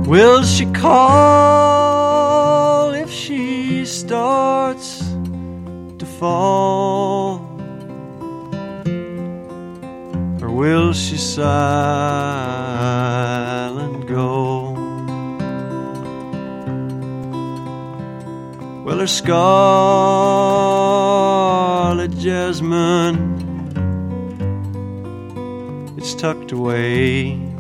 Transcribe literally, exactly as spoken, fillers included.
Will she call if she starts to fall? Or will she silent go? Well, her scarlet jasmine, it's tucked away